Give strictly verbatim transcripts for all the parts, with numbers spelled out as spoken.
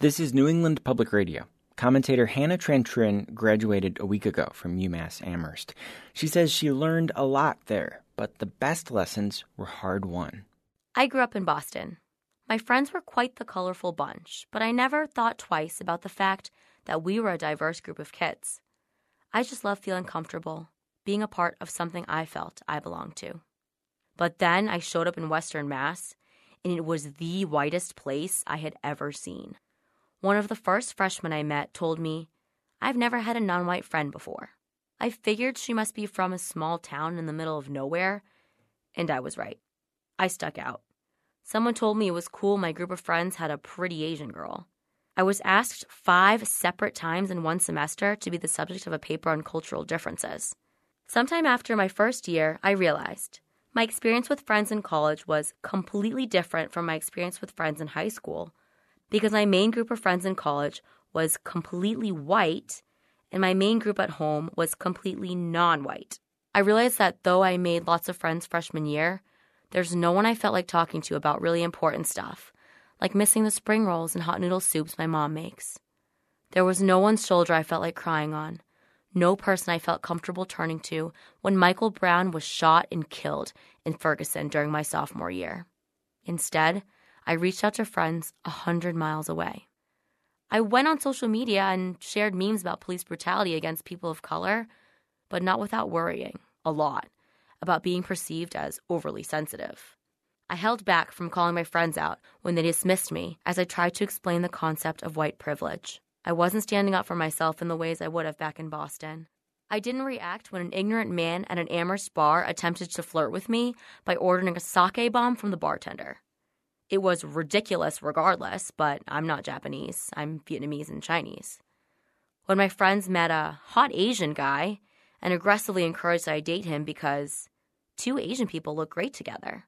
This is New England Public Radio. Commentator Hannah Tran-Trin graduated a week ago from UMass Amherst. She says she learned a lot there, but the best lessons were hard-won. I grew up in Boston. My friends were quite the colorful bunch, but I never thought twice about the fact that we were a diverse group of kids. I just loved feeling comfortable, being a part of something I felt I belonged to. But then I showed up in Western Mass, and it was the whitest place I had ever seen. One of the first freshmen I met told me, "I've never had a non-white friend before." I figured she must be from a small town in the middle of nowhere, and I was right. I stuck out. Someone told me it was cool my group of friends had a pretty Asian girl. I was asked five separate times in one semester to be the subject of a paper on cultural differences. Sometime after my first year, I realized my experience with friends in college was completely different from my experience with friends in high school, because my main group of friends in college was completely white, and my main group at home was completely non-white. I realized that though I made lots of friends freshman year, there's no one I felt like talking to about really important stuff, like missing the spring rolls and hot noodle soups my mom makes. There was no one's shoulder I felt like crying on, no person I felt comfortable turning to when Michael Brown was shot and killed in Ferguson during my sophomore year. Instead, I reached out to friends a hundred miles away. I went on social media and shared memes about police brutality against people of color, but not without worrying, a lot, about being perceived as overly sensitive. I held back from calling my friends out when they dismissed me as I tried to explain the concept of white privilege. I wasn't standing up for myself in the ways I would have back in Boston. I didn't react when an ignorant man at an Amherst bar attempted to flirt with me by ordering a sake bomb from the bartender. It was ridiculous regardless, but I'm not Japanese. I'm Vietnamese and Chinese. When my friends met a hot Asian guy and aggressively encouraged that I date him because two Asian people look great together,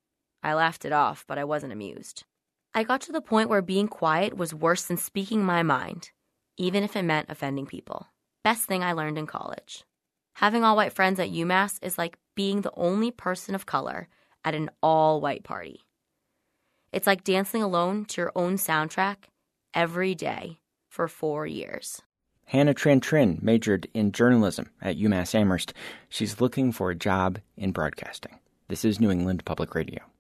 I laughed it off, but I wasn't amused. I got to the point where being quiet was worse than speaking my mind, even if it meant offending people. Best thing I learned in college. Having all-white friends at UMass is like being the only person of color at an all-white party. It's like dancing alone to your own soundtrack every day for four years. Hannah Tran-Trin majored in journalism at UMass Amherst. She's looking for a job in broadcasting. This is New England Public Radio.